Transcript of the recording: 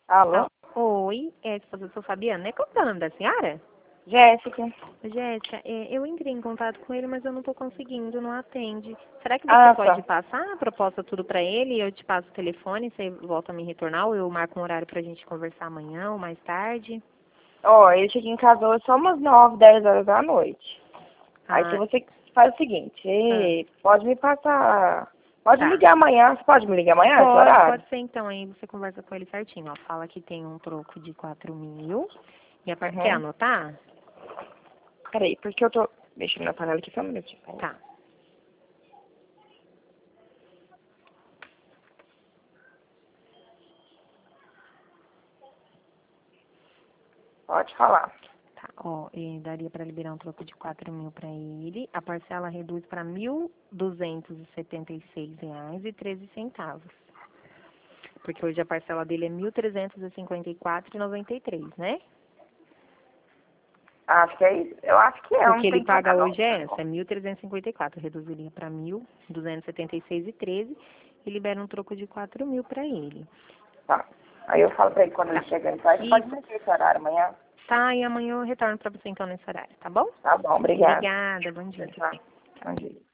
Alô? Oi, é a esposa do seu Fabiano, né? Qual que é o nome da senhora? Jéssica. Jéssica, eu entrei em contato com ele, mas eu não estou conseguindo, não atende. Será que você Ah, pode tá. passar a proposta tudo para ele e eu te passo o telefone, você volta a me retornar ou eu marco um horário para a gente conversar amanhã ou mais tarde? Ó, ele chega em casa hoje só umas 9, 10 horas da noite. Aí se Ah, você faz o seguinte, ah, pode me passar. Pode me tá. ligar amanhã. Você pode me ligar amanhã, esse horário? Pode ser então, aí você conversa com ele certinho, ó. Fala que tem um troco de 4.000. Quer Uhum. anotar? Peraí, porque eu tô mexendo na panela aqui só um minutinho. Tá. Pode falar. Tá, ó, daria para liberar um troco de 4.000 para ele. A parcela reduz para R$ 1.276,13. Porque hoje a parcela dele é 1.354,93, né? Acho que é isso. Eu acho que é, O eu não que tô ele paga entendendo. hoje é essa, é 1.354. Reduziria para 1.276,13 e libera um troco de 4.000 para ele. Tá. Aí eu falo pra ele quando ele Tá. chegar em casa. Você pode me Isso. ligar esse horário amanhã? Tá, e amanhã eu retorno para você então nesse horário, tá bom? Tá bom, obrigada. Obrigada, bom Tchau, dia. tchau. Bom dia.